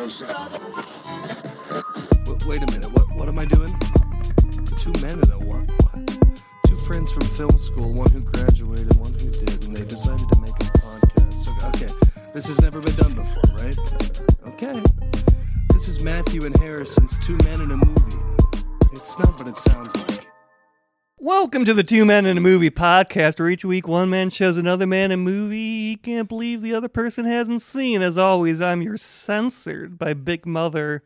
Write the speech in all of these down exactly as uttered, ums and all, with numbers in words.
Wait a minute, what what am I doing? Two men and a what? what? Two friends from film school, one who graduated, one who did, and they decided to make a podcast. Okay, okay. This has never been done before, right? Okay. This is Matthew and Harrison's Two Men in a Movie. It's not what it sounds like. Welcome to the Two Men in a Movie podcast, where each week one man shows another man a movie he can't believe the other person hasn't seen. As always, I'm your censored by Big Mother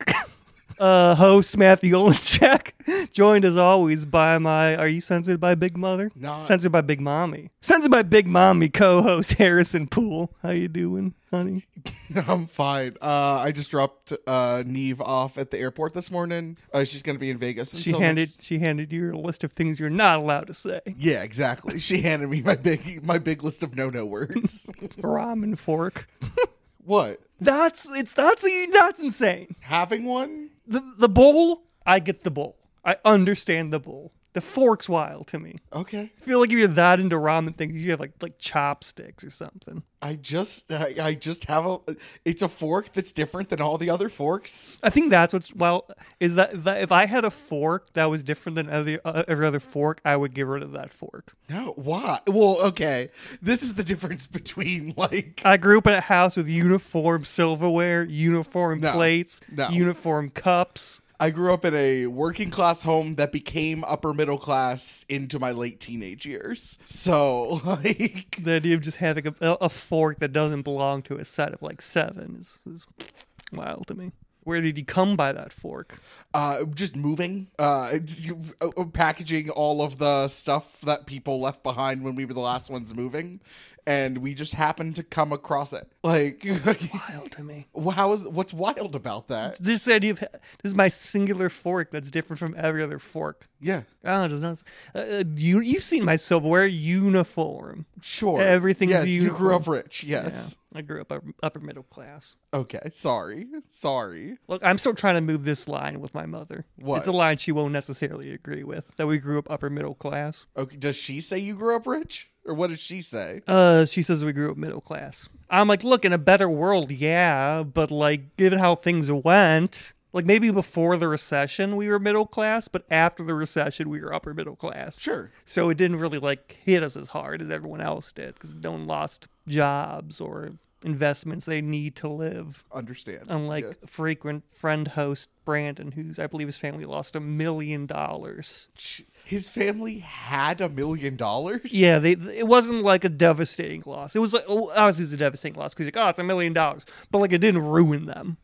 uh, host, Matthew Olenchek, joined as always by my, are you censored by Big Mother? No. Censored by Big Mommy. Censored by Big Mommy co-host Harrison Poole. How you doing, honey? I'm fine. Uh, I just dropped uh, Neve off at the airport this morning. Uh, she's going to be in Vegas. She until handed next... she handed you a list of things you're not allowed to say. Yeah, exactly. She handed me my big my big list of no-no words. Ramen fork. What? That's it's that's that's insane. Having one? The the bowl, I get the bowl. I understand the bowl. The fork's wild to me. Okay. I feel like if you're that into ramen things, you should have like like chopsticks or something. I just I, I just have a it's a fork that's different than all the other forks. I think that's what's well is that, that if I had a fork that was different than every uh, every other fork, I would get rid of that fork. No, why? Well, okay. This is the difference between like I grew up in a house with uniform silverware, uniform No, plates, no. uniform cups. I grew up in a working class home that became upper middle class into my late teenage years. So, like, The idea of just having a, a fork that doesn't belong to a set of like seven is, is wild to me. Where did you come by that fork? uh, just moving, uh, just, uh, packaging all of the stuff that people left behind when we were the last ones moving. And we just happened to come across it. Like, Wild to me. how is what's wild about that? Just the idea of this is my singular fork that's different from every other fork. Yeah, Oh, it does not. Uh, you you've seen my silverware uniform. sure. Everything's yes, you grew uniform. up rich. Yes. Yeah, I grew up upper, upper middle class. Okay. Sorry. Sorry. Look, I'm still trying to move this line with my mother. What? It's a line she won't necessarily agree with. That we grew up upper middle class. Okay. Does she say you grew up rich, or what does she say? Uh, she says we grew up middle class. I'm like, look, in a better world, yeah, but like, given how things went, like maybe before the recession we were middle class, but after the recession we were upper middle class. Sure. So it didn't really like hit us as hard as everyone else did because no one lost jobs or investments they need to live. Understand. Unlike Yeah. frequent friend host Brandon, who's I believe his family lost a million dollars. His family had a million dollars? Yeah, they it wasn't like a devastating loss. It was like oh, obviously it was a devastating loss because like oh it's a million dollars, but like it didn't ruin them.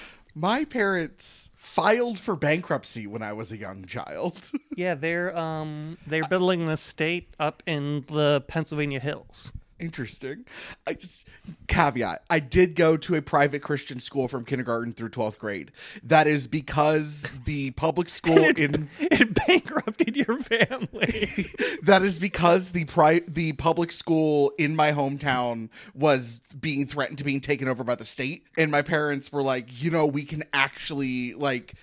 My parents filed for bankruptcy when I was a young child. Yeah, they're um they're building an estate up in the Pennsylvania hills. Interesting. I just caveat. I did go to a private Christian school from kindergarten through twelfth grade. That is because the public school it, in it bankrupted your family. that is because the pri- the public school in my hometown was being threatened to being taken over by the state, and my parents were like, you know, we can actually like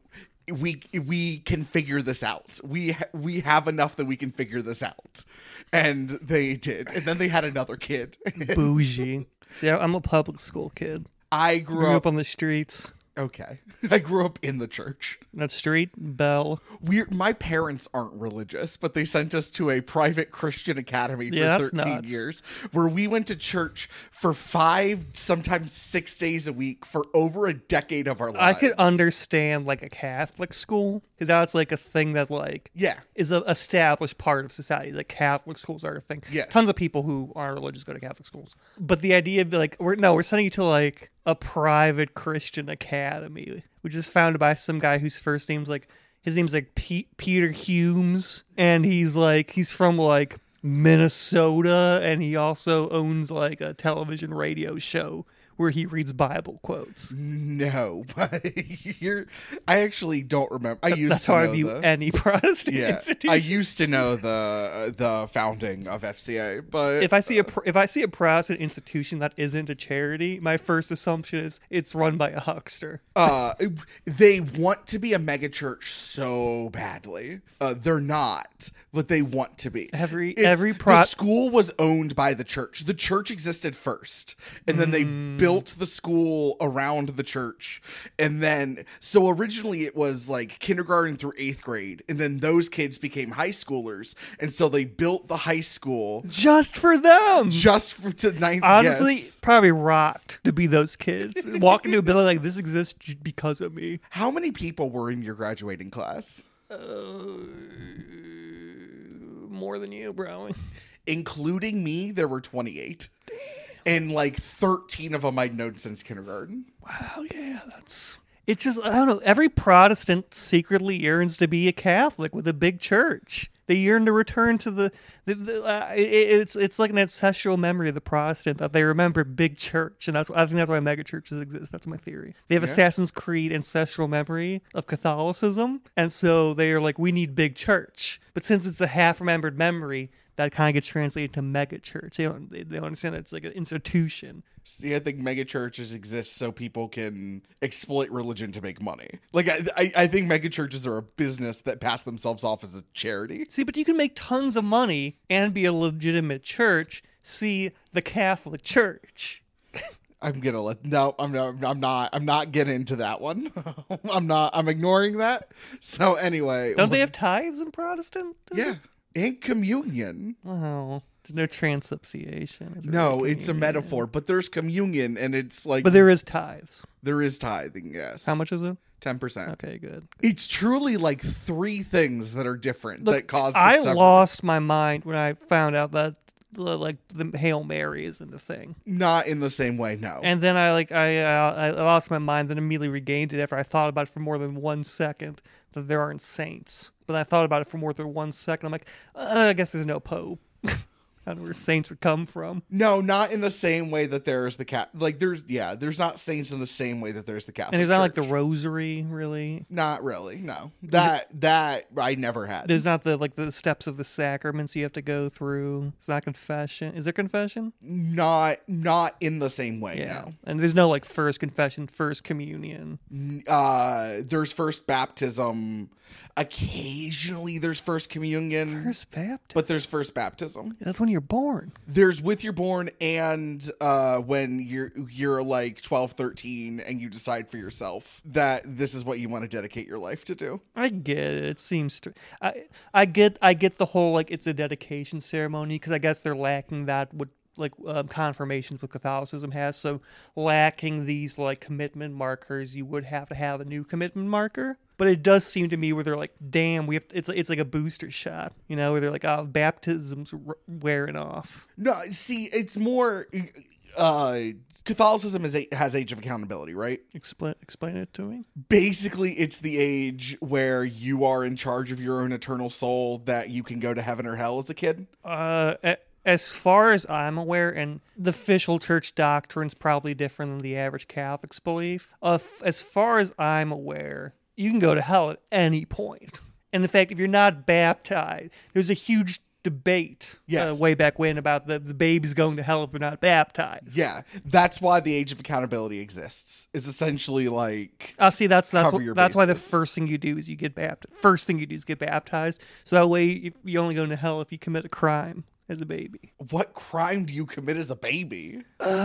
we we can figure this out. We ha- we have enough that we can figure this out. And they did. And then they had another kid. Bougie. See, I'm a public school kid. I grew, Grew up, up on the streets. Okay. I grew up in the church. That street bell. We my parents aren't religious, but they sent us to a private Christian academy for Yeah, that's thirteen nuts. years where we went to church for five, sometimes six days a week for over a decade of our I lives. could understand like a Catholic school because that's like a thing that like Yeah. is a established part of society. Like Catholic schools are a thing. Yes. Tons of people who aren't religious go to Catholic schools. But the idea of like we're no, we're sending you to like a private Christian academy, which is founded by some guy whose first name's like his name's like P- Peter Humes, and he's like he's from like Minnesota, and he also owns like a television radio show where he reads Bible quotes. No, but you're. I actually don't remember. I used That's to how know I view the, any Protestant Yeah, institution. I used to know the uh, the founding of F C A, but if I see a pr- if I see a Protestant institution that isn't a charity, my first assumption is it's run by a huckster. uh, they want to be a megachurch so badly. Uh, they're not, but they want to be. Every It's- every pro- the school was owned by the church. The church existed first, and then they built built the school around the church. And then, so originally it was like kindergarten through eighth grade. And then those kids became high schoolers. And so they built the high school Just for them. just for to ninth. Honestly, yes. probably rocked to be those kids. Walk into a building like, this exists j- because of me. How many people were in your graduating class? Uh, more than you, bro. Including me, there were twenty-eight. And like thirteen of them I'd known since kindergarten. Wow, yeah, that's... It's just, I don't know, every Protestant secretly yearns to be a Catholic with a big church. They yearn to return to the... the, the uh, it, it's it's like an ancestral memory of the Protestant that they remember big church. And that's I think that's why mega churches exist. That's my theory. They have Yeah. Assassin's Creed ancestral memory of Catholicism. And so they are like, we need big church. But since it's a half-remembered memory... that kind of gets translated to mega church. They don't, they don't understand that it's like an institution. See, I think mega churches exist so people can exploit religion to make money. Like, I, I, I think mega churches are a business that pass themselves off as a charity. See, but you can make tons of money and be a legitimate church. See, the Catholic Church. I'm gonna let no. I'm not. I'm not. I'm not getting into that one. I'm not. I'm ignoring that. So anyway, Don't they have tithes in Protestant? Yeah, and communion. Oh, there's no transubstantiation. is there? No, it's a Communion. metaphor, but there's communion, and it's like. But there is tithes. there is tithing. Yes. How much is it? Ten percent. Okay, good. It's truly like three things that are different Look, that cause. The I sever- lost my mind when I found out that uh, like the Hail Mary isn't a thing. Not in the same way. No. And then I like I uh, I lost my mind, then immediately regained it after I thought about it for more than one second that there aren't saints. But I thought about it for more than one second. I'm like, uh, I guess there's no pope. I don't know where saints would come from. No, not in the same way that there's the cat. Like there's yeah, there's not saints in the same way that there's the Catholic. And there's not like the Church. rosary, really. Not really. No, that that I never had. There's not the like the steps of the sacraments you have to go through. It's not confession. Is there confession? Not not in the same way. Yeah. And there's no like first confession, first communion. No. Uh, there's first baptism. Occasionally, there's first communion. First Baptist. But there's first baptism. That's when you're born. There's with you're born and uh, when you're you're like twelve, thirteen and you decide for yourself that this is what you want to dedicate your life to do. I get it. It seems to. I I get I get the whole like it's a dedication ceremony because I guess they're lacking that what like um, confirmations what Catholicism has. So lacking these like commitment markers, you would have to have a new commitment marker. But it does seem to me where they're like, damn, we have to, it's it's like a booster shot, you know, where they're like, oh, baptism's r- wearing off. No, see, it's more uh, Catholicism is a, has age of accountability, right? Explain explain it to me. Basically, it's the age where you are in charge of your own eternal soul, that you can go to heaven or hell as a kid. Uh, a- as far as I'm aware, and the official church doctrine's probably different than the average Catholic's belief. Uh, f- as far as I'm aware, you can go to hell at any point. And in fact, if you're not baptized, there's a huge debate Yes. uh, way back when about the, the babies going to hell if they're not baptized. Yeah, that's why the age of accountability exists. Is essentially like Uh, see, that's that's Cover what, your that's why the bases. first thing you do is you get baptized. First thing you do is get baptized. So that way if you only go to hell if you commit a crime as a baby. what crime do you commit as a baby?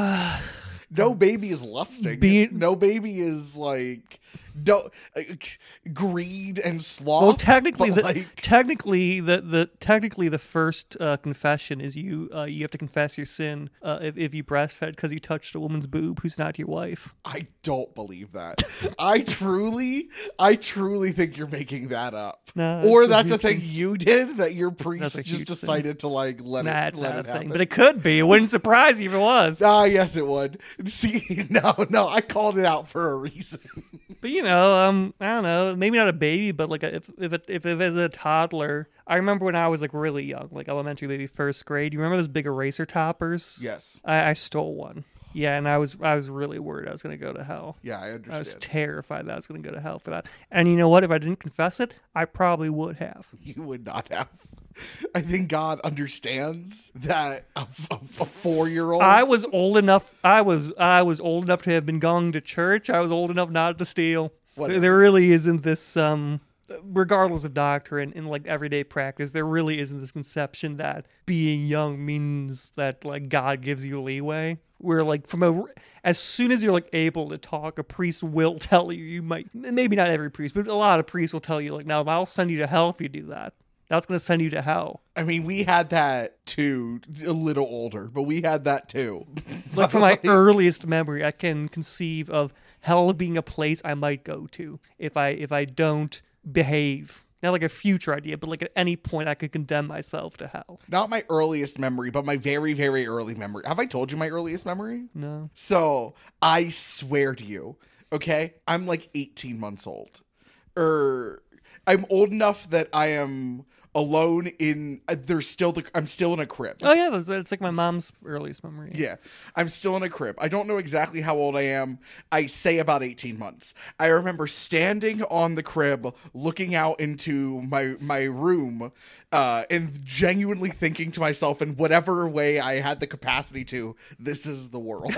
No baby is lusting. Being- no baby is like no uh, greed and sloth. Well, technically, but, the like technically the, the technically the first uh, confession is you uh, you have to confess your sin uh, if if you breastfed because you touched a woman's boob who's not your wife. I don't believe that. I truly, I truly think you're making that up. No, or it's a that's a huge thing thing. you did that your priest That's a just huge thing. decided to like let Nah, it it's let not a it thing, happen. but it could be. It wouldn't surprise you if it was. Ah, yes, it would. See, no, no, I called it out for a reason. But you know, um, I don't know, maybe not a baby, but like a, if if it, if it was a toddler. I remember when I was like really young, like elementary, maybe first grade. You remember those big eraser toppers? Yes. I, I stole one. Yeah, and I was I was really worried I was gonna go to hell. Yeah, I I was understand. terrified that I was gonna go to hell for that. And you know what? If I didn't confess it, I probably would have. You would not have. I think God understands that a, a, a four-year-old. I was old enough. I was I was old enough to have been going to church. I was old enough not to steal. Whatever. There really isn't this um. Regardless of doctrine, in like everyday practice, there really isn't this conception that being young means that like God gives you leeway. where like from a as soon as you're like able to talk, a priest will tell you you might maybe not every priest, but a lot of priests will tell you like, no, I'll send you to hell if you do that. That's going to send you to hell. I mean, we had that too, a little older, but we had that too. Like from my earliest memory, I can conceive of hell being a place I might go to if I if I don't behave. Not like a future idea, but like at any point I could condemn myself to hell. Not my earliest memory, but my very, very early memory. Have I told you my earliest memory? No. So I swear to you, okay, I'm like eighteen months old. Or I'm old enough that I am alone in, uh, there's still the, I'm still in a crib. Oh yeah, that's, that's like my mom's earliest memory. Yeah, I'm still in a crib. I don't know exactly how old I am. I say about eighteen months. I remember standing on the crib, looking out into my my room, uh, and genuinely thinking to myself, in whatever way I had the capacity to, this is the world.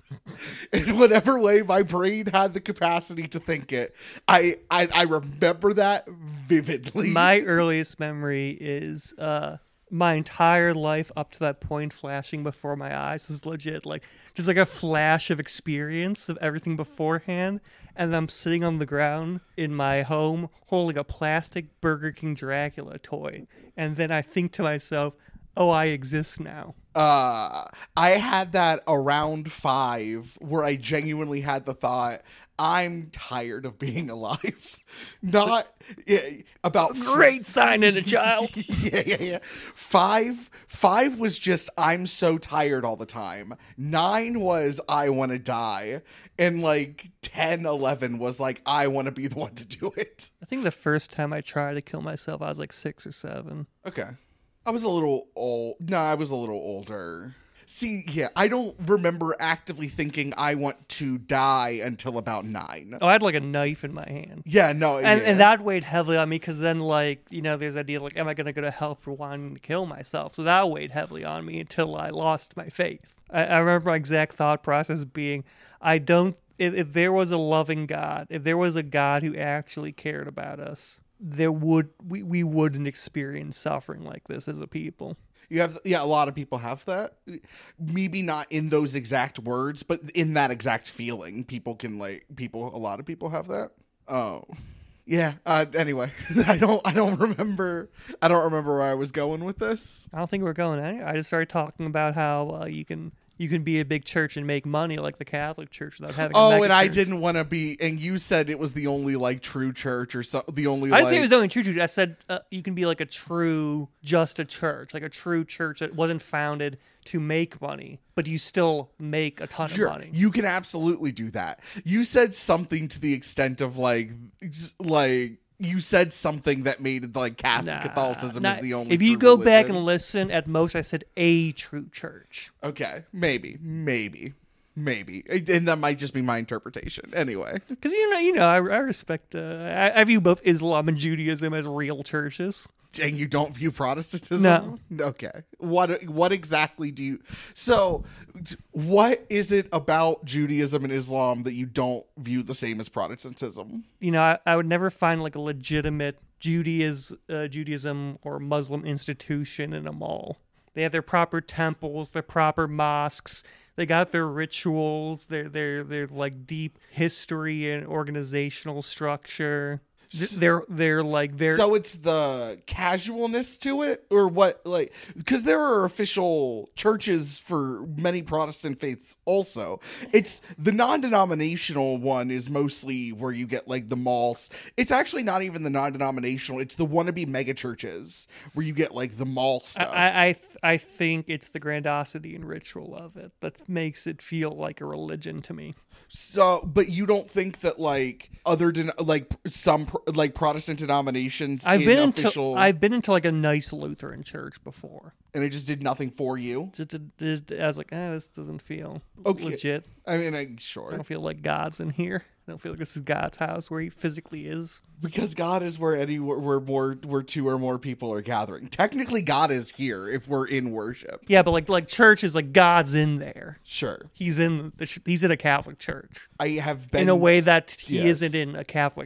In whatever way my brain had the capacity to think it, I I, I remember that vividly. My earliest memory is uh, my entire life up to that point flashing before my eyes is legit. Like, just like a flash of experience of everything beforehand. And I'm sitting on the ground in my home holding a plastic Burger King Dracula toy. And then I think to myself, oh, I exist now. Uh, I had that around five where I genuinely had the thought, I'm tired of being alive. Not yeah, about Great sign in a child. yeah, yeah, yeah. Five, five was just I'm so tired all the time. Nine was I want to die, and like ten, eleven was like I want to be the one to do it. I think the first time I tried to kill myself, I was like six or seven. Okay, I was a little old. No, I was a little older. See, yeah, I don't remember actively thinking I want to die until about nine. Oh, I had like a knife in my hand. Yeah, no, And, yeah. and that weighed heavily on me because then, like, you know, there's the idea, like, am I going to go to hell for wanting to kill myself? So that weighed heavily on me until I lost my faith. I, I remember my exact thought process being, I don't, if, if there was a loving God, if there was a God who actually cared about us, there would, we, we wouldn't experience suffering like this as a people. You have, yeah, a lot of people have that. Maybe not in those exact words, but in that exact feeling, people can like people. A lot of people have that. Oh, yeah. Uh, anyway, I don't. I don't remember. I don't remember where I was going with this. I don't think we're going anywhere. I just started talking about how uh, you can you can be a big church and make money like the Catholic Church without having. A Oh, mega and I church. didn't want to be. And you said it was the only like true church or so. The only. I didn't like, say it was the only true church. I said uh, you can be like a true, just a church, like a true church that wasn't founded to make money, but you still make a ton Sure, of money. you can absolutely do that. You said something to the extent of like, ex- like you said something that made like Catholic Nah, Catholicism nah, is the only. If you true go back religion. and listen, at most I said a true church. Okay, maybe, maybe, maybe, and that might just be my interpretation. Anyway, Because you know, you know, I, I respect. Uh, I, I view both Islam and Judaism as real churches. and you don't view Protestantism? No. Okay. What what exactly do you? So, t- what is it about Judaism and Islam that you don't view the same as Protestantism? You know, I, I would never find like a legitimate Judaism, uh, Judaism or Muslim institution in a mall. They have their proper temples, their proper mosques. They got their rituals, their their their like deep history and organizational structure. Th- They're they're like they're So it's the casualness to it, or what? Like, because there are official churches for many Protestant faiths. Also, it's the non-denominational one is mostly where you get like the malls. It's actually not even the non-denominational. It's the wannabe mega churches where you get like the mall stuff. I I th- I think it's the grandiosity and ritual of it that makes it feel like a religion to me. So, but you don't think that like other den- like some pr- like Protestant denominations I've in been official, into I've been into like a nice Lutheran church before. and it just did nothing for you. Just, just I was like, eh, this doesn't feel Okay. legit. I mean, I, I sure, don't feel like God's in here. I don't feel like this is God's house where he physically is. because God is where any where more where two or more people are gathering. Technically, God is here if we're in worship. Yeah, but like like church is like God's in there. Sure, He's in the ch- he's in a Catholic church I have been in a way that he yes. isn't in a Catholic home.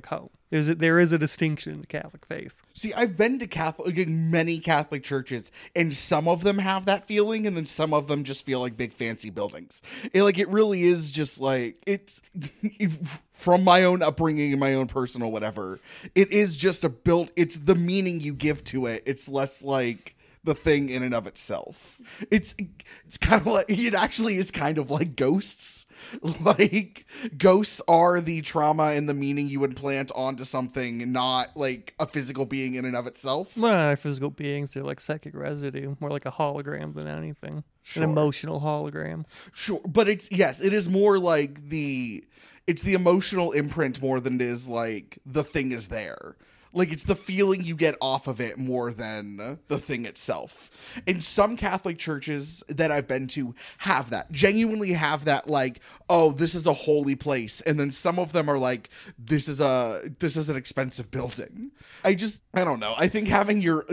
There's a, there is a distinction in the Catholic faith. See, I've been to Catholic, many Catholic churches, and some of them have that feeling, and then some of them just feel like big fancy buildings. It, like, it really is just like, it's, from my own upbringing and my own personal whatever, it is just a built, it's the meaning you give to it. It's less like the thing in and of itself. It's it's kind of like, it actually is kind of like ghosts. Like, ghosts are the trauma and the meaning you implant onto something, not like a physical being in and of itself. Well, not physical beings, they're like psychic residue, more like a hologram than anything. Sure. An emotional hologram. Sure, but it's, yes, it is more like the, it's the emotional imprint more than it is like the thing is there. Like, it's the feeling you get off of it more than the thing itself. And some Catholic churches that I've been to have that, genuinely have that, like, oh, this is a holy place. And then some of them are like, this is a, this is an expensive building. I just, I don't know. I think having your,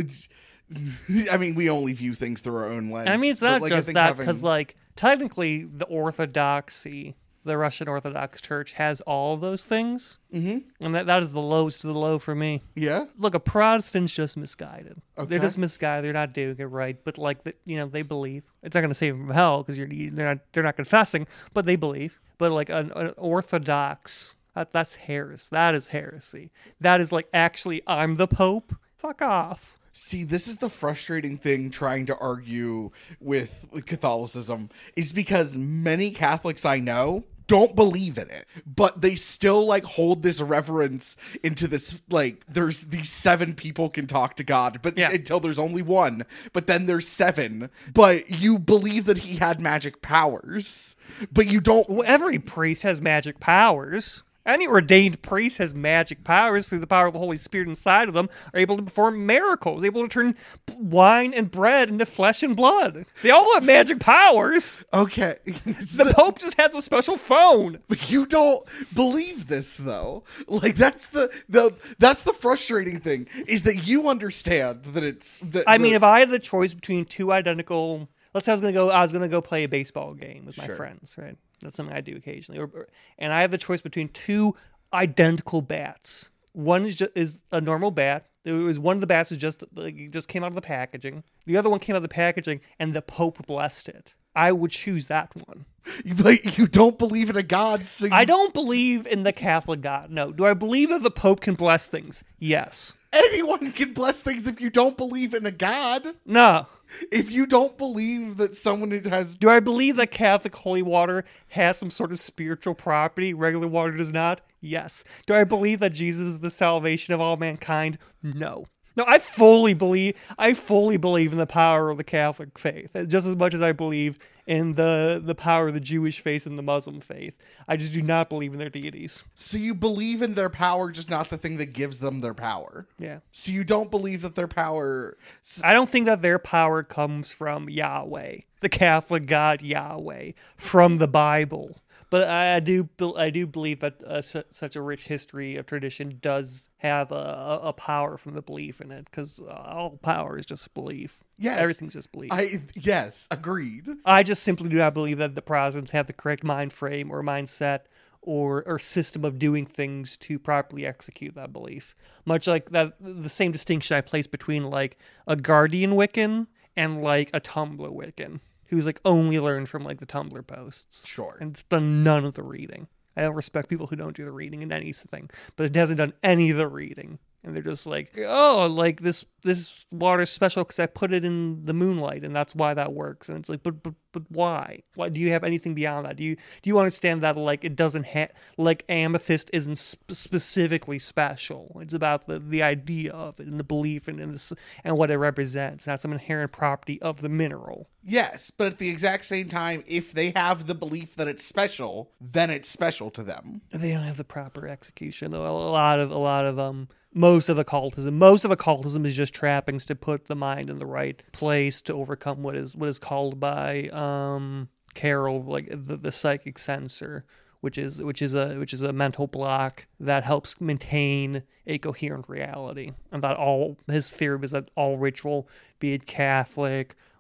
I mean, we only view things through our own lens. I mean, it's but, not like, I just think that, having- because, like, technically the Orthodoxy, the Russian Orthodox Church, has all of those things. Mm-hmm. And that, that is the lowest of the low for me. Yeah? Look, a Protestant's just misguided. Okay. They're just misguided. They're not doing it right. But, like, the, you know, they believe. It's not going to save them from hell because you're they're not they're not confessing, but they believe. But, like, an, an Orthodox, that, that's heresy. That is heresy. That is, like, actually, I'm the Pope. Fuck off. See, this is the frustrating thing trying to argue with Catholicism, is because many Catholics I know don't believe in it, but they still like hold this reverence into this, like, there's these seven people can talk to God, but Yeah. until there's only one, but then there's seven, but you believe that he had magic powers, but you don't. Well, every priest has magic powers. Any ordained priest has magic powers through the power of the Holy Spirit inside of them, are able to perform miracles, able to turn wine and bread into flesh and blood. They all have magic powers. Okay. The Pope just has a special phone. But you don't believe this, though. Like, that's the the that's the frustrating thing, is that you understand that it's. That I the, mean, if I had the choice between two identical, let's say I was gonna go, I was gonna go play a baseball game with my Sure. friends, right? That's something I do occasionally, or, or, and I have the choice between two identical bats. One is just is a normal bat. There was one of the bats is just like it just came out of the packaging. The other one came out of the packaging, and the Pope blessed it. I would choose that one. but you don't believe in a God. So you, I don't believe in the Catholic God. No. Do I believe that the Pope can bless things? Yes. Anyone can bless things if you don't believe in a God. No. If you don't believe that someone has. Do I believe that Catholic holy water has some sort of spiritual property regular water does not? Yes. Do I believe that Jesus is the salvation of all mankind? No. No, I fully believe I fully believe in the power of the Catholic faith, just as much as I believe in the the power of the Jewish faith and the Muslim faith. I just do not believe in their deities. So you believe in their power, just not the thing that gives them their power. Yeah. So you don't believe that their power. I don't think that their power comes from Yahweh, the Catholic God Yahweh, from the Bible. But I do, I do believe that uh, su- such a rich history of tradition does have a, a power from the belief in it, because all power is just belief. Yes. Everything's just belief. I yes, agreed. I just simply do not believe that the Protestants have the correct mind frame or mindset or or system of doing things to properly execute that belief. Much like that, the same distinction I place between like a Guardian Wiccan and like a Tumblr Wiccan, who's like only learned from like the Tumblr posts. Sure. And it's done none of the reading. I don't respect people who don't do the reading in anything, but it hasn't done any of the reading. And they're just like, oh, like this this water's special because I put it in the moonlight, and that's why that works. And it's like, but but but why? Why do you have anything beyond that? Do you do you understand that like it doesn't have like amethyst isn't sp- specifically special? It's about the, the idea of it and the belief and and, this, and what it represents, not some inherent property of the mineral. Yes, but at the exact same time, if they have the belief that it's special, then it's special to them. They don't have the proper execution. A lot of a lot of um. Most of occultism, most of occultism is just trappings to put the mind in the right place to overcome what is what is called by um, Carroll like the, the psychic censor, which is which is a which is a mental block that helps maintain a coherent reality. And that all his theory is that all ritual, be it Catholic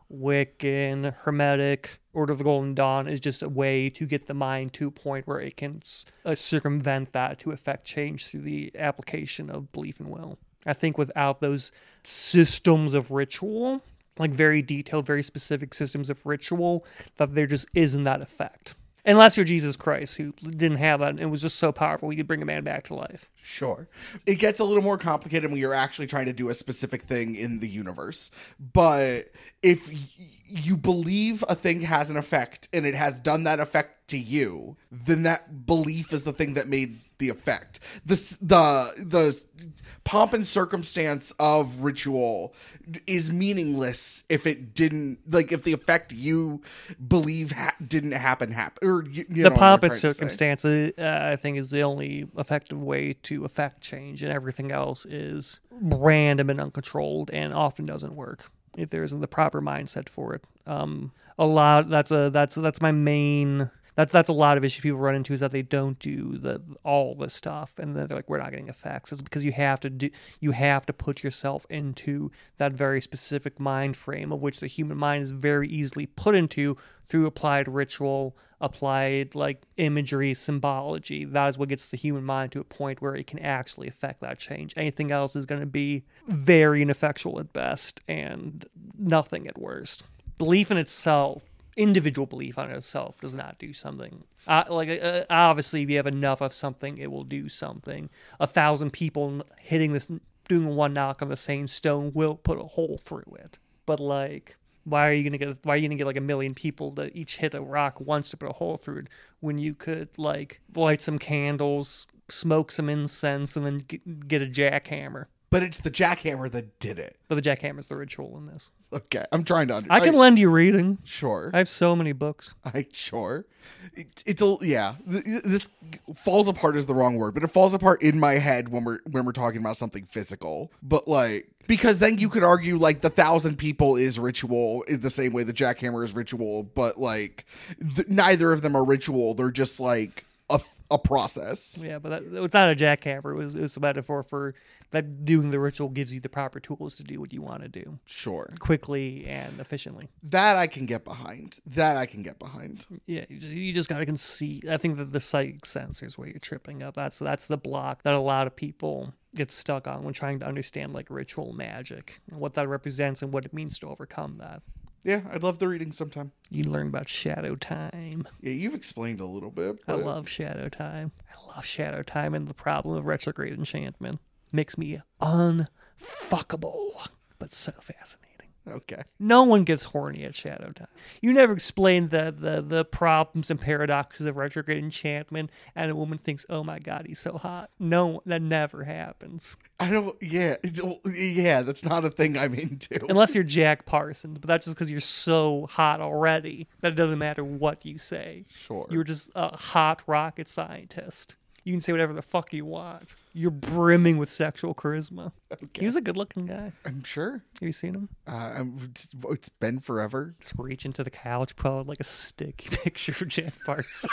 Wiccan, Hermetic, Order of the Golden Dawn is just a way to get the mind to a point where it can uh, circumvent that to affect change through the application of belief and will. I think without those systems of ritual, like very detailed, very specific systems of ritual, that there just isn't that effect. Unless you're Jesus Christ, who didn't have that, and it was just so powerful, you could bring a man back to life. Sure. It gets a little more complicated when you're actually trying to do a specific thing in the universe. But if y- you believe a thing has an effect, and it has done that effect to you, then that belief is the thing that made the effect. The, the, the pomp and circumstance of ritual is meaningless if it didn't, like, if the effect you believe ha- didn't happen, happen. Or, you, you the know pomp what I'm and trying to say. circumstance, uh, I think, is the only effective way to affect change, and everything else is random and uncontrolled, and often doesn't work if there isn't the proper mindset for it. Um, a lot. That's a that's that's my main. That's that's a lot of issue people run into, is that they don't do the all this stuff, and then they're like, we're not getting effects. It's because you have to do you have to put yourself into that very specific mind frame, of which the human mind is very easily put into through applied ritual, applied like imagery, symbology. That is what gets the human mind to a point where it can actually affect that change. Anything else is going to be very ineffectual at best and nothing at worst. Belief in itself, individual belief on itself, does not do something. Uh, like uh, obviously, if you have enough of something, it will do something. A thousand people hitting this, doing one knock on the same stone, will put a hole through it. But like, why are you gonna get? Why are you gonna get like a million people to each hit a rock once to put a hole through it, when you could like light some candles, smoke some incense, and then get, get a jackhammer? But it's the jackhammer that did it. But the jackhammer's the ritual in this. Okay, I'm trying to understand. I can lend you reading. Sure. I have so many books. I sure. It, it's a yeah. th- This falls apart is the wrong word, but it falls apart in my head when we're when we're talking about something physical. But like, because then you could argue like the thousand people is ritual in the same way the jackhammer is ritual, but like th- neither of them are ritual. They're just like a a process. Yeah, but that, it's not a jackhammer. It was, it was a metaphor for that doing the ritual gives you the proper tools to do what you want to do Sure. quickly and efficiently. That I can get behind. That I can get behind. Yeah, you just, you just got to conceive. I think that the psychic sense is where you're tripping up. That's that's the block that a lot of people get stuck on when trying to understand like ritual magic, and what that represents and what it means to overcome that. Yeah, I'd love the reading sometime. You learn about shadow time. Yeah, you've explained a little bit. I But love shadow time. I love shadow time, and the problem of retrograde enchantment makes me unfuckable, but so fascinating. Okay. No one gets horny at shadow time. You never explain the, the, the problems and paradoxes of retrograde enchantment, and a woman thinks, oh my god, he's so hot. No, that never happens. I don't. Yeah. it- Yeah. That's not a thing I'm into. Unless you're Jack Parsons, but that's just because you're so hot already that it doesn't matter what you say. Sure. You're just a hot rocket scientist. You can say whatever the fuck you want. You're brimming with sexual charisma. Okay. He was a good-looking guy. I'm sure. Have you seen him? Uh, I'm, it's, it's been forever. Just reach into the couch, pull out like a sticky picture of Jack Parsons.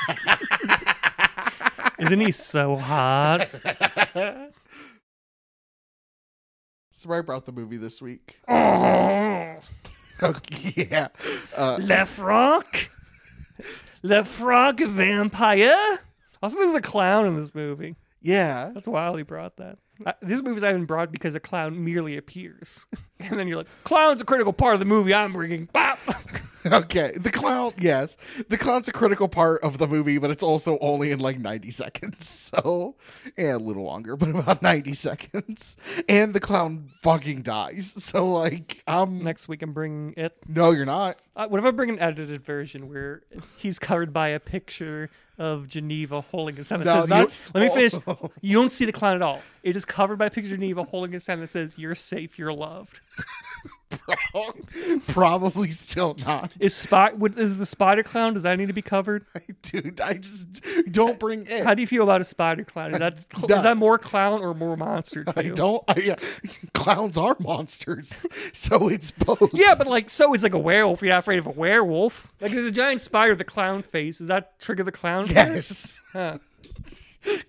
Isn't he so hot? So I brought the movie this week. Oh, Okay, yeah. Uh, Le Franc? Le Franc vampire? Also, there's a clown in this movie. yeah. That's wild he brought that. Uh, this movie's not even brought because a clown merely appears. And then you're like, clown's a critical part of the movie I'm bringing. Bop! Okay. The clown, yes. The clown's a critical part of the movie, but it's also only in like ninety seconds. So, yeah, a little longer, but about ninety seconds. And the clown fucking dies. So, like, um, Next week I'm bringing it. no, you're not. Uh, what if I bring an edited version where he's covered by a picture of Geneva holding his hand that No, says, that's- you, let me finish. You don't see the clown at all. It is covered by a picture of Geneva holding his hand that says, you're safe, you're loved. Probably still not. Is spot would- is the spider clown, does that need to be covered? Dude, I just don't bring it. How do you feel about a spider clown? Is that, No. is that more clown or more monster to I you? don't. I, yeah, clowns are monsters, so it's both. Yeah, but like, so is like a werewolf. You're not afraid of a werewolf. Like, there's a giant spider with a clown face. Does that trigger the clown? Yes, Huh.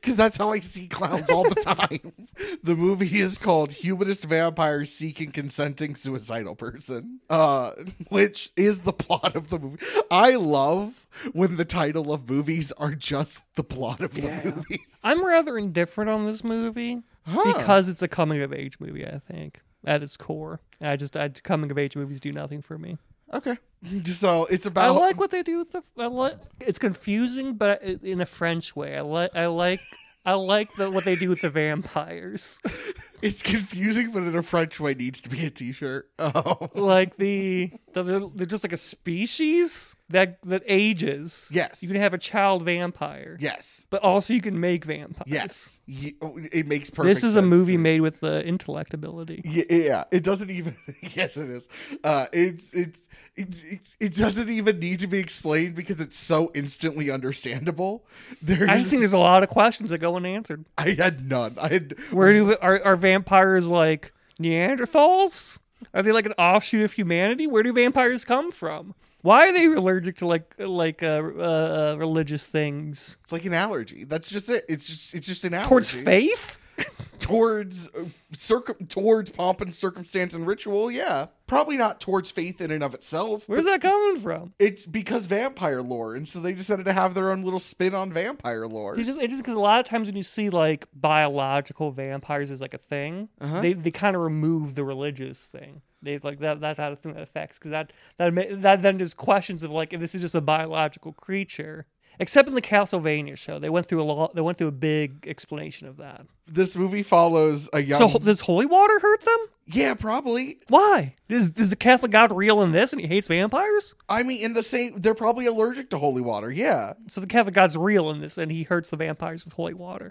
because that's how I see clowns all the time. The movie is called Humanist Vampire Seeking Consenting Suicidal Person, uh, which is the plot of the movie. I love when the title of movies are just the plot of the Yeah. movie. I'm rather indifferent on this movie Huh. because it's a coming of age movie, I think, at its core. I just I, coming of age movies do nothing for me. Okay. So it's I about... like what they do with the. I like it's confusing, but in a French way. I like I like I like the, what they do with the vampires. It's confusing, but in a French way needs to be a t-shirt. Oh. Like the, the they're, they're just like a species that that ages. Yes. You can have a child vampire. Yes. But also you can make vampires. Yes. Ye- It makes perfect This is a sense movie to me. made with the intellect ability. Yeah, yeah, it doesn't even. Yes, it is. Uh, it's it's it, it it doesn't even need to be explained because it's so instantly understandable. There's, I just think there's a lot of questions that go unanswered. I had none. I had Where do are are vampires like Neanderthals? Are they like an offshoot of humanity? Where do vampires come from? Why are they allergic to like like uh, uh, religious things? It's like an allergy. That's just it. It's just it's just an allergy Towards faith? towards uh, circum towards pomp and circumstance and ritual. Yeah, probably not towards faith in and of itself. Where's but that coming from? It's because vampire lore, and so they decided to have their own little spin on vampire lore. They just, it's just because a lot of times when you see like biological vampires as like a thing, Uh-huh. they they kind of remove the religious thing. They like that. That's how the thing that affects because that that ma- that then there's questions of like if this is just a biological creature. Except in the Castlevania show, they went through a lot. They went through a big explanation of that. This movie follows a young. So ho- does holy water hurt them? yeah, probably. Why? Is, is the Catholic God real in this and he hates vampires? I mean, in the same, they're probably allergic to holy water. Yeah, So the Catholic God's real in this and he hurts the vampires with holy water.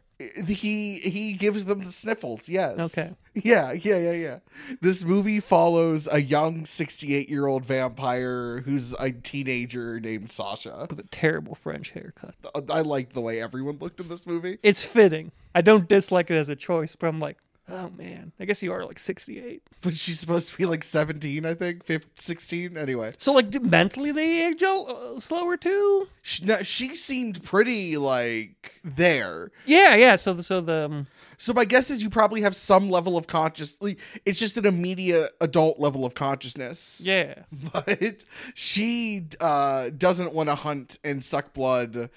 he he gives them the sniffles. Yes. Okay. Yeah, yeah, yeah, yeah. This movie follows a young sixty-eight-year-old vampire who's a teenager named Sasha. With a terrible French haircut. I liked the way everyone looked in this movie. It's fitting. I don't dislike it as a choice, but I'm like, oh man, I guess you are like sixty-eight. But she's supposed to be like seventeen, I think, fifteen, sixteen. Anyway, So like, do, mentally they age uh, slower too? she, no, she seemed pretty like there. Yeah, yeah. So the so the um, So my guess is you probably have some level of consciousness. It's just an immediate adult level of consciousness. yeah. But she uh, doesn't want to hunt and suck blood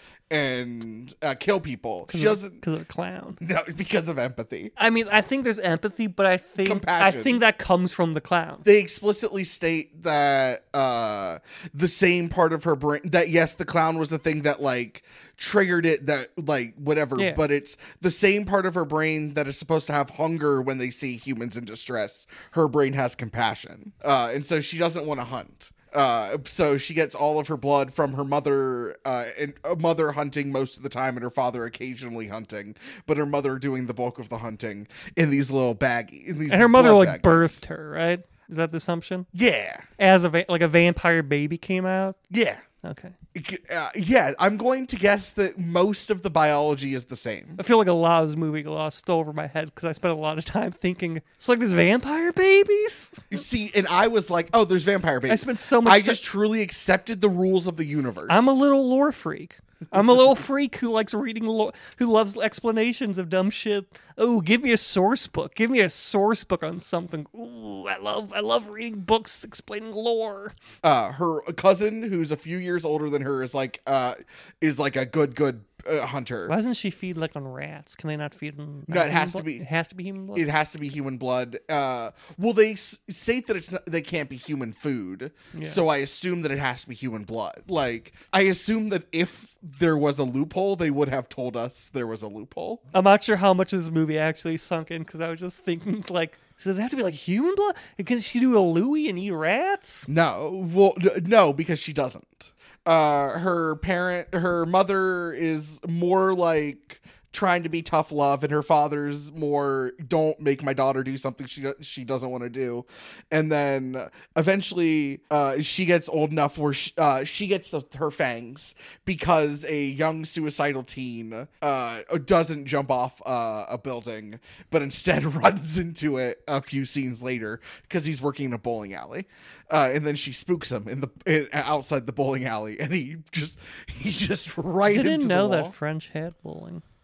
and uh, kill people. She doesn't. Because of a clown. No, because of empathy. I mean, I think there's empathy, but I think Compassion. I think that comes from the clown. They explicitly state that uh, the same part of her brain, that yes, the clown was the thing that like triggered it, that like whatever, Yeah. but it's the same part of her brain that is supposed to have hunger when they see humans in distress. Her brain has compassion. Uh, and so she doesn't want to hunt. Uh, so she gets all of her blood from her mother, uh, and uh, mother hunting most of the time, and her father occasionally hunting, but her mother doing the bulk of the hunting in these little baggies. In these And her mother blood like baggies. birthed her, right? Is that the assumption? Yeah, As a va- like a vampire baby came out. yeah. Okay. Uh, yeah, I'm going to guess that most of the biology is the same. I feel like a lot of this movie glossed over my head because I spent a lot of time thinking it's like there's vampire babies. You see, and I was like, "Oh, there's vampire babies." I spent so much. I ti- just truly accepted the rules of the universe. I'm a little lore freak. I'm a little freak who likes reading lore, who loves explanations of dumb shit. Oh, give me a source book. Give me a source book on something. Ooh, I love I love reading books explaining lore. uh, her cousin, who's a few years older than her, is like, uh, is like a good, good uh, hunter. Why doesn't she feed like on rats? Can they not feed on? No, it human has to blood? be- It has to be human blood. It has to be human blood. Uh, well, they s- state that it's not, they can't be human food, Yeah. so I assume that it has to be human blood. Like, I assume that if there was a loophole, they would have told us there was a loophole. I'm not sure how much of this movie actually sunk in because I was just thinking like, so does it have to be like human blood? Can she do a Louis and eat rats? No, well, n- no, because she doesn't. Uh, her parent, her mother is more like trying to be tough love, and her father's more don't make my daughter do something she she doesn't want to do. And then eventually, uh, she gets old enough where she, uh, she gets the, her fangs because a young suicidal teen uh, doesn't jump off uh, a building, but instead runs into it a few scenes later because he's working in a bowling alley. Uh, and then she spooks him in the in, outside the bowling alley, and he just he just right I didn't into know the wall. that French had bowling.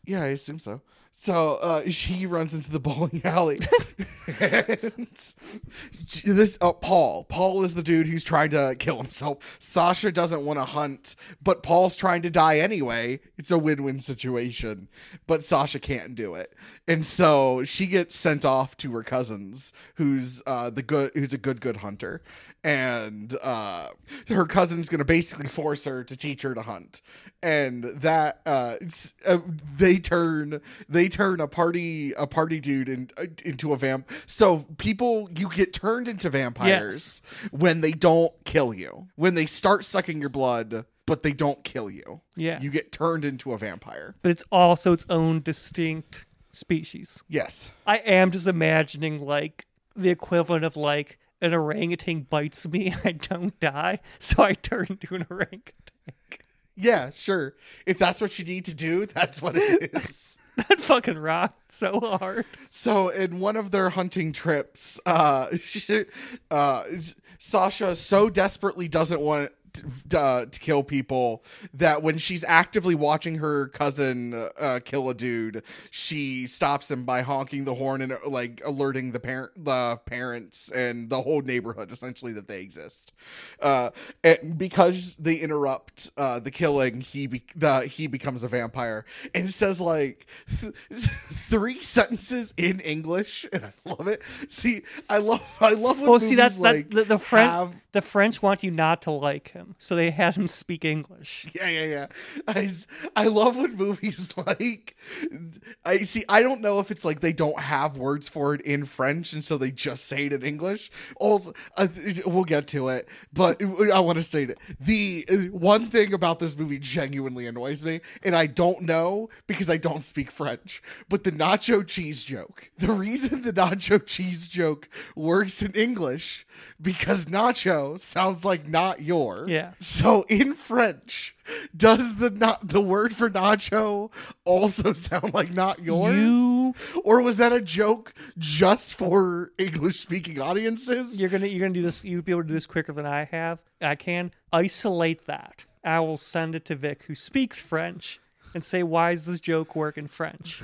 Yeah, I assume so. So uh, she runs into the bowling alley. And this uh, Paul. Paul is the dude who's trying to kill himself. Sasha doesn't want to hunt, but Paul's trying to die anyway. It's a win-win situation, but Sasha can't do it, and so she gets sent off to her cousins, who's uh, the good, who's a good good hunter. And uh, her cousin's going to basically force her to teach her to hunt. And that uh, uh, they turn they turn a party a party dude in, uh, into a vamp. So people, you get turned into vampires Yes. when they don't kill you. When they start sucking your blood, but they don't kill you. Yeah. You get turned into a vampire. But it's also its own distinct species. Yes. I am just imagining like the equivalent of like an orangutan bites me and I don't die, so I turn into an orangutan. Yeah, sure. If that's what you need to do, that's what it is. That fucking rocked so hard. So in one of their hunting trips, uh, she, uh, Sasha so desperately doesn't want to, uh, to kill people that when she's actively watching her cousin uh, kill a dude, she stops him by honking the horn and uh, like alerting the parent, the parents, and the whole neighborhood essentially that they exist. Uh, and because they interrupt uh, the killing, he be- the he becomes a vampire and says like th- three sentences in English, and I love it. See, I love I love when Well, see, that's like that, the, the French. have- The French want you not to like him, so they had him speak English. Yeah, yeah, yeah. I, s- I love when movies like I see. I don't know if it's like they don't have words for it in French, and so they just say it in English. Also, uh, we'll get to it, but I want to state it. The uh, one thing about this movie genuinely annoys me, and I don't know because I don't speak French. But the nacho cheese joke. The reason the nacho cheese joke works in English because nacho sounds like not your. Yeah. So in French, does the not the word for nacho also sound like not your? You, Or was that a joke just for English speaking audiences? you're gonna you're gonna do this. You'll be able to do this quicker than I have. I can isolate that. I will send it to Vic, who speaks French, and say, "Why does this joke work in French?"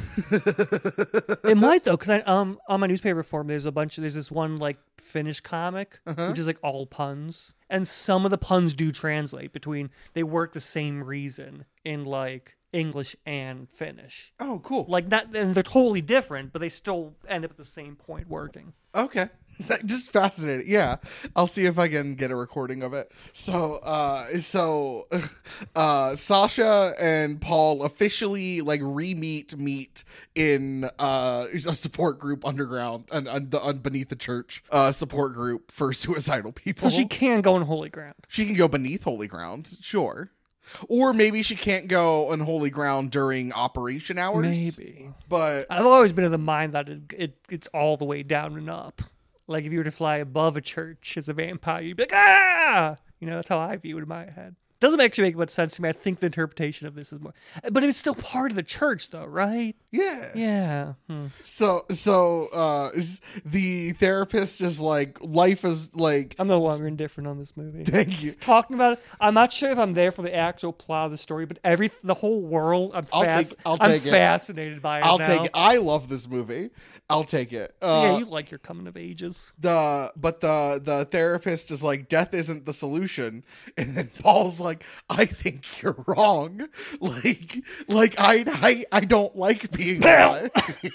It might though, because I um on my newspaper form, there's a bunch of there's this one like Finnish comic, which is like all puns, and some of the puns do translate between. They work the same reason in like English and Finnish. Oh, cool. Like not, and they're totally different, but they still end up at the same point working. Okay. Just fascinating. Yeah. I'll see if I can get a recording of it. So, uh, so, uh, Sasha and Paul officially like re-meet meet in, uh, a support group underground and un- un- beneath the church, uh, support group for suicidal people. So she can go on holy ground. She can go beneath holy ground. Sure. Or maybe she can't go on holy ground during operation hours. Maybe. But I've always been of the mind that it, it it's all the way down and up. Like if you were to fly above a church as a vampire, you'd be like, ah! You know, that's how I view it in my head. Doesn't actually make much sense to me. I think the interpretation of this is more, but it's still part of the church, though, right? yeah. Yeah. Hmm. So so uh is- the therapist is like life is like I'm no longer indifferent on this movie. thank you. Talking about it, I'm not sure if I'm there for the actual plot of the story, but every the whole world, I'm I'll fas- take- I'll I'm take it. fascinated by it. I'll now. take it. I love this movie. I'll take it. Uh Yeah, you like your coming of ages. the but the the therapist is like death isn't the solution, and then Paul's like I think you're wrong. Like like I I, I don't like being alive.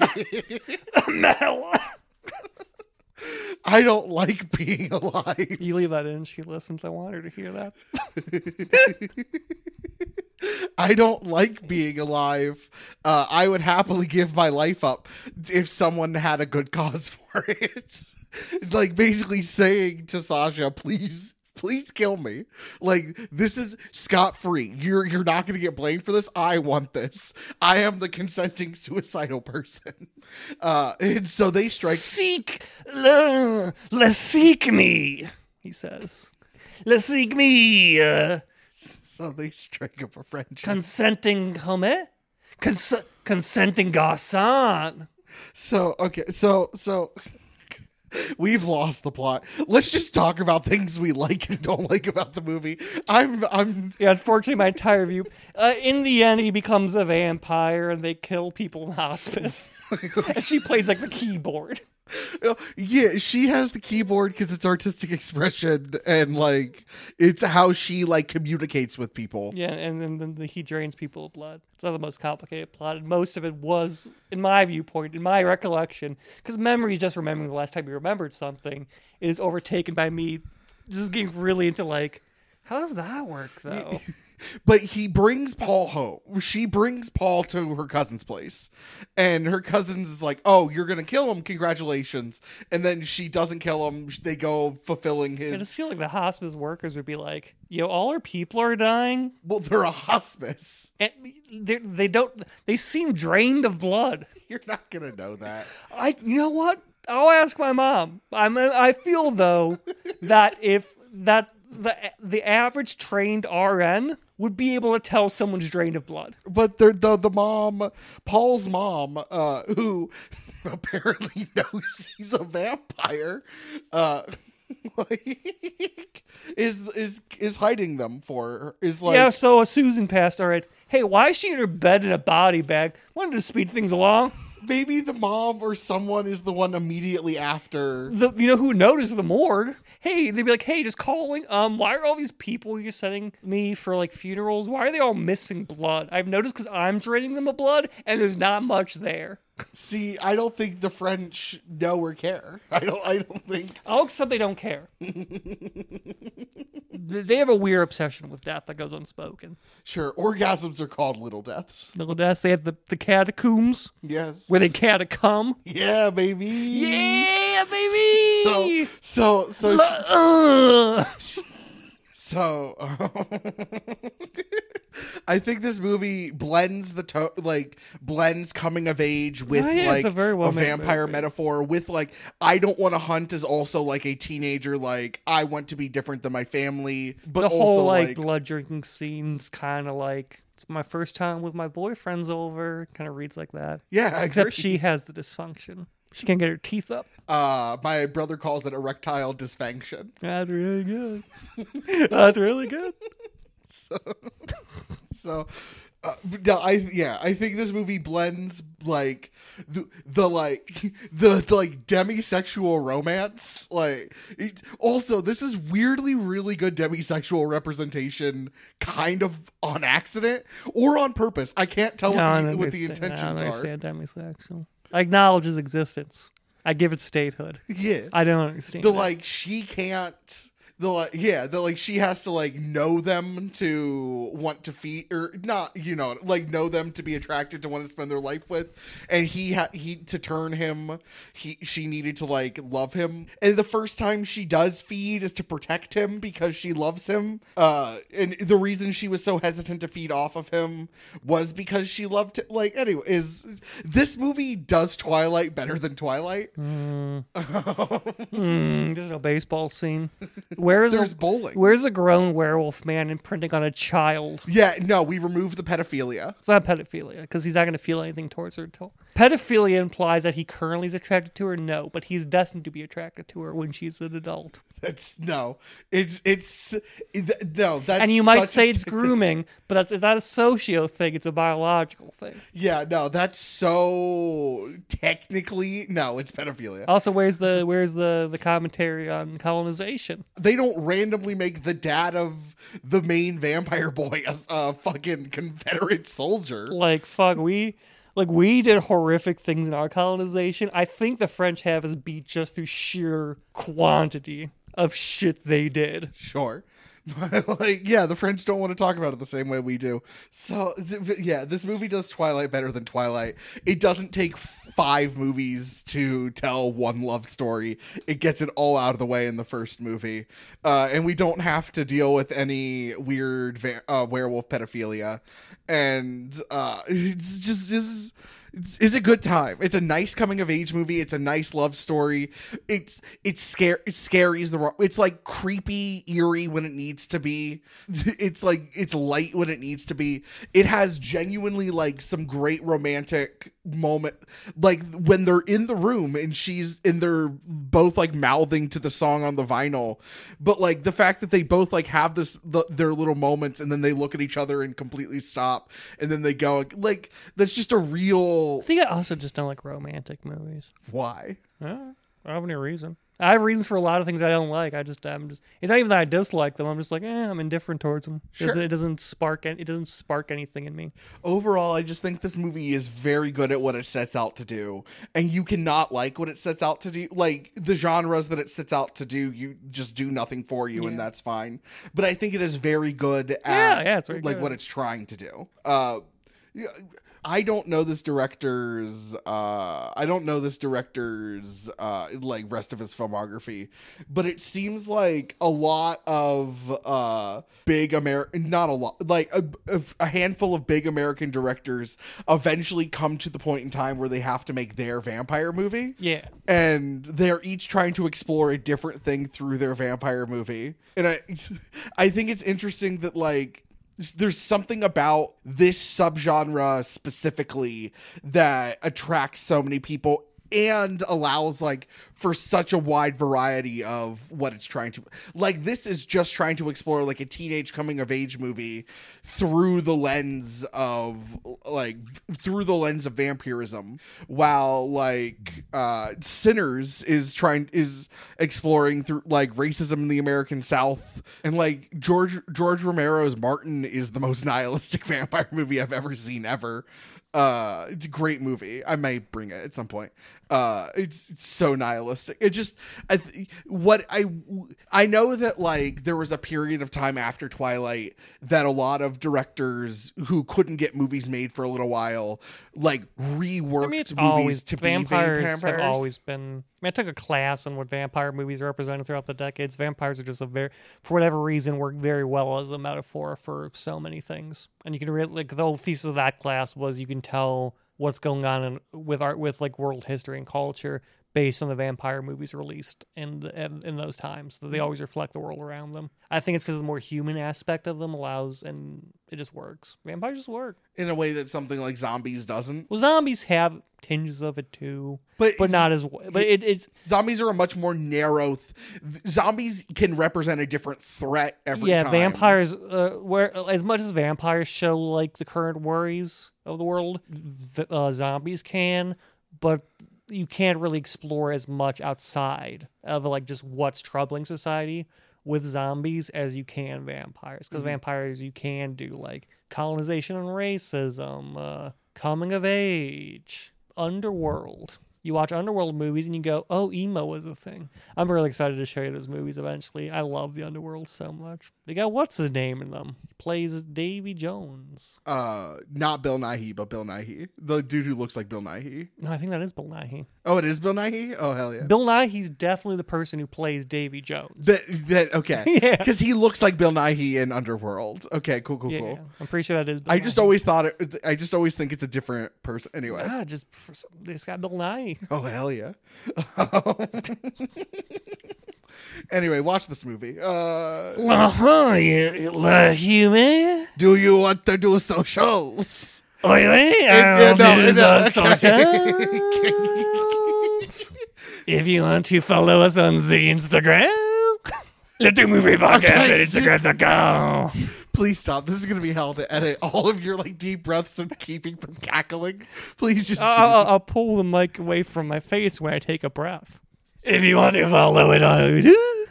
Mel. I don't like being alive. You leave that in. She listens. I want her to hear that. I don't like being alive. Uh, I would happily give my life up if someone had a good cause for it. Like basically saying to Sasha, please, please kill me. Like this is scot free. You're you're not going to get blamed for this. I want this. I am the consenting suicidal person. Uh, and so they strike. Seek, le, le seek me. He says, le seek me. Uh, So they strike up a friendship. consenting comment. Cons- consenting garçon. So okay, so so We've lost the plot. Let's just talk about things we like and don't like about the movie. I'm, I'm. Yeah, unfortunately, my entire view. Uh, in the end, he becomes a vampire, and they kill people in hospice. And she plays like the keyboard. Yeah, she has the keyboard because it's artistic expression and like it's how she like communicates with people. Yeah, and then, then the, he drains people of blood. It's not the most complicated plot, and most of it was, in my viewpoint, in my recollection, because memory is just remembering the last time you remembered something, is overtaken by me just getting really into like, how does that work though? But he brings Paul home. She brings Paul to her cousin's place. And her cousin's is like, oh, you're going to kill him. Congratulations. And then she doesn't kill him. They go fulfilling his... I just feel like the hospice workers would be like, yo, all our people are dying. Well, they're a hospice. And they they don't... They seem drained of blood. You're not going to know that. I... You know what? I'll ask my mom. I'm, I feel, though, that if... that the the average trained R N would be able to tell someone's drained of blood. But the the, the mom, Paul's mom, uh, who apparently knows he's a vampire, uh, like, is is is hiding them for her. Is like, yeah. So uh, Susan passed. All right. Hey, why is she in her bed in a body bag? Wanted to speed things along. Maybe the mom or someone is the one immediately after. The, you know who noticed the morgue? Hey, they'd be like, hey, just calling. Um, why are all these people you're sending me for like funerals? Why are they all missing blood? I've noticed because I'm draining them of blood, and there's not much there. See, I don't think the French know or care. I don't. I don't think. I'll accept they don't care. They have a weird obsession with death that goes unspoken. Sure, orgasms are called little deaths. Little deaths. They have the, the catacombs. Yes. Where they catacomb. Yeah, baby. Yeah, baby. So, so, so. L- uh. So, um, I think this movie blends the to- like blends coming of age with Oh, yeah, like it's a very a well-made vampire movie. metaphor with like I don't want to hunt is also like a teenager like I want to be different than my family, but The also whole like, like blood drinking scenes kind of like it's my first time with my boyfriends over. Kind of reads like that. yeah, I Except agree. she has the dysfunction. She can't get her teeth up. Uh, my brother calls it erectile dysfunction. That's really good. That's really good. So, so uh, no, I yeah, I think this movie blends like the, the like the, the like demisexual romance. Like it, also, this is weirdly really good demisexual representation, kind of on accident or on purpose. I can't tell I what don't the, what the understand- I intentions don't are. understand demisexual. I acknowledge his existence. I give it statehood. Yeah, I don't understand. the it. like she can't. The like yeah, the like she has to like know them to want to feed or not, you know, like know them to be attracted to want to spend their life with, and he had he to turn him, he she needed to like love him, and the first time she does feed is to protect him because she loves him, uh, and the reason she was so hesitant to feed off of him was because she loved him. Like anyway, is this movie does Twilight better than Twilight? Mm. mm, there's no baseball scene. Where's There's a, bowling. Where's a grown werewolf man imprinting on a child? Yeah, no, we removed the pedophilia. It's not pedophilia because he's not going to feel anything towards her until. Pedophilia implies that he currently is attracted to her. No, but he's destined to be attracted to her when she's an adult. That's no, it's it's th- no. That's And you might such say a it's t- grooming, but that's it's not a socio thing. It's a biological thing. Yeah, no, that's so technically no. It's pedophilia. Also, where's the where's the the commentary on colonization? They don't randomly make the dad of the main vampire boy a, a fucking Confederate soldier. Like fuck, we like we did horrific things in our colonization. I think the French have us beat just through sheer quantity of shit they did. Sure. But like, yeah, the French don't want to talk about it the same way we do. So, th- yeah, this movie does Twilight better than Twilight. It doesn't take five movies to tell one love story. It gets it all out of the way in the first movie. Uh, and we don't have to deal with any weird va- uh, werewolf pedophilia. And uh, it's just... It's, It's, it's a good time. It's a nice coming of age movie. It's a nice love story. It's it's scare it's scary is the wrong. It's like creepy, eerie when it needs to be. It's like it's light when it needs to be. It has genuinely like some great romantic moment, like when they're in the room and she's and they're both like mouthing to the song on the vinyl, but like the fact that they both like have this the, their little moments and then they look at each other and completely stop and then they go, like, that's just a real. I think I also just don't like romantic movies. Why? I don't know. I don't have any reason. I have reasons for a lot of things I don't like. I just, I'm just. It's not even that I dislike them. I'm just like, eh, I'm indifferent towards them. Sure. It doesn't spark. It doesn't spark anything in me. Overall, I just think this movie is very good at what it sets out to do, and you cannot like what it sets out to do. Like the genres that it sets out to do, you just do nothing for you, Yeah. and that's fine. But I think it is very good at Yeah, yeah, it's very like good. what it's trying to do. Uh, yeah, I don't know this director's. Uh, I don't know this director's uh, like rest of his filmography, but it seems like a lot of uh, big American, not a lot, like a, a handful of big American directors eventually come to the point in time where they have to make their vampire movie. Yeah. And they're each trying to explore a different thing through their vampire movie. And I, I think it's interesting that like. There's something about this subgenre specifically that attracts so many people and allows like for such a wide variety of what it's trying to, like, this is just trying to explore like a teenage coming of age movie through the lens of like v- through the lens of vampirism, while like uh Sinners is trying is exploring through like racism in the American South, and like George George Romero's Martin is the most nihilistic vampire movie I've ever seen ever. Uh, it's a great movie. I may bring it at some point. Uh, it's, it's so nihilistic. It just, I th- what I, I know that like there was a period of time after Twilight that a lot of directors who couldn't get movies made for a little while, like reworked I mean, it's movies always to vampires, be vampires. have always been. I mean, I took a class on what vampire movies represented throughout the decades. Vampires are just a very, for whatever reason, work very well as a metaphor for so many things. And you can really, like, the whole thesis of that class was you can tell what's going on in, with art, with like world history and culture based on the vampire movies released in the, in, in those times. So they always reflect the world around them. I think it's because the more human aspect of them allows, and it just works. Vampires just work. In a way that something like Zombies doesn't. Well, zombies have tinges of it too, But but not as. But it, it's Zombies are a much more narrow. Th- zombies can represent a different threat every yeah. time. Vampires, uh, where as much as vampires show like the current worries of the world, v- uh, zombies can, but you can't really explore as much outside of like just what's troubling society with zombies as you can vampires, because Mm-hmm. vampires you can do like colonization and racism, uh, coming of age, underworld. You watch Underworld movies and you go, oh, emo is a thing. I'm really excited to show you those movies eventually. I love the Underworld so much. They got what's his name in them. He plays Davy Jones. Uh, not Bill Nighy, but Bill Nighy, the dude who looks like Bill Nighy. No, I think that is Bill Nighy. Oh, it is Bill Nighy. Oh, hell yeah. Bill Nighy's definitely the person who plays Davy Jones. That that okay. Yeah. Because he looks like Bill Nighy in Underworld. Okay, cool, cool, yeah, cool. I'm pretty sure that is Bill I just Nighy. always thought it. I just always think it's a different person. Anyway. Ah, just for some, they just got Bill Nighy. Oh hell yeah. Anyway, watch this movie. Uh, Uh-huh, you little human. do you want to do socials? Oily, yeah, I'll no, do no, the okay. socials. If you want to follow us on the Instagram, Little Movie Podcast Okay, at Instagram dot com. Please stop. This is going to be hell to edit all of your like deep breaths and keeping from cackling. Please just. I'll, I'll, I'll pull the mic away from my face when I take a breath. If you want to follow it on YouTube.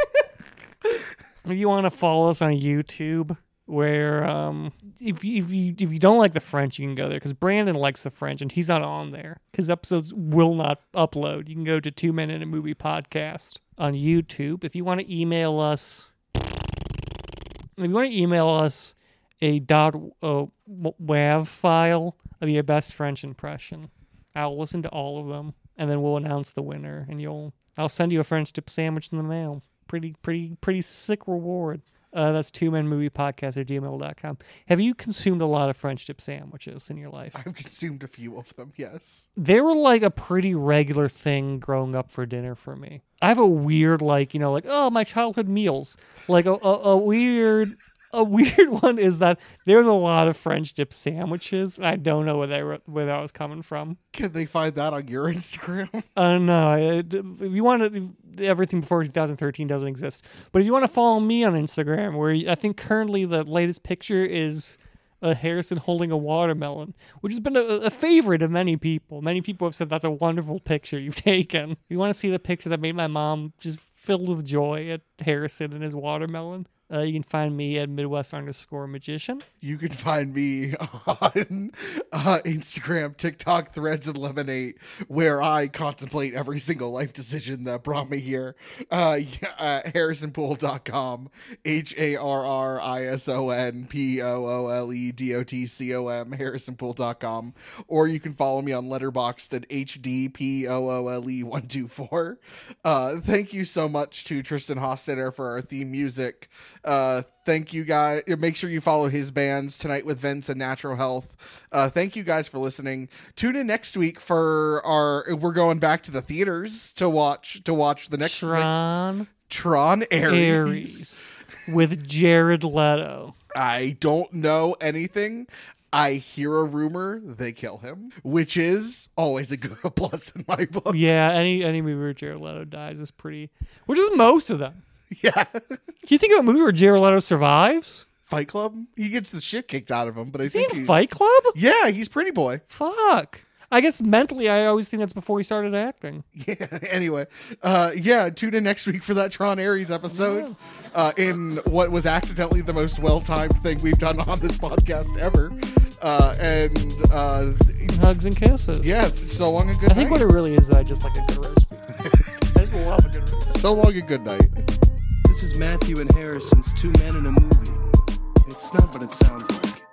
If you want to follow us on YouTube, where um, if you, if you if you don't like the French, you can go there because Brandon likes the French and he's not on there because episodes will not upload. You can go to Two Men in a Movie Podcast on YouTube. If you want to email us, if you want to email us a dot uh, wav file of your best French impression, I'll listen to all of them and then we'll announce the winner and you'll I'll send you a French dip sandwich in the mail. Pretty, pretty, pretty sick reward. Uh, that's two men movie podcast at gmail dot com. Have you consumed a lot of French dip sandwiches in your life? I've consumed a few of them. Yes. They were like a pretty regular thing growing up for dinner for me. I have a weird, like, you know, like, oh, my childhood meals. Like a, a, a weird A weird one is that there's a lot of French dip sandwiches, and I don't know where they were, where that was coming from. Can they find that on your Instagram? Uh, no, it, if you want to, everything before two thousand thirteen doesn't exist. But if you want to follow me on Instagram, where I think currently the latest picture is uh, Harrison holding a watermelon, which has been a, a favorite of many people. Many people have said that's a wonderful picture you've taken. If you want to see the picture that made my mom just filled with joy at Harrison and his watermelon, Uh, you can find me at Midwest underscore magician. You can find me on uh, Instagram, TikTok, Threads, and Lemonade, where I contemplate every single life decision that brought me here. Uh, yeah, uh, harrison poole dot com, H A R R I S O N P O O L E D O T C O M, harrison poole dot com. Or you can follow me on Letterboxd at H D P O O L E one two four. Uh, thank you so much to Tristan Hostetter for our theme music. Uh, thank you guys. Make sure you follow his bands, Tonight with Vince and Natural Health. Uh, thank you guys for listening. Tune in next week for our, we're going back to the theaters to watch, to watch the next Tron, next, Tron Ares. Ares with Jared Leto. I don't know anything. I hear a rumor they kill him, which is always a good a plus in my book. Yeah, any, any movie where Jared Leto dies is pretty, which is most of them. Yeah. Can you think of a movie where Jared Leto survives? Fight Club? He gets the shit kicked out of him, but I Is he think in he, Fight Club? Yeah, he's Pretty Boy. Fuck. I guess mentally, I always think that's before he started acting. Yeah. Anyway, uh, yeah. Tune in next week for that Tron Ares episode, uh, in what was accidentally the most well-timed thing we've done on this podcast ever. Uh, and uh, Hugs and kisses. yeah, so long and good I think night. what it really is, I just like a good roast. I just love a good roast. So long and good night. This is Matthew and Harrison's Two Men in a Movie. It's not what it sounds like.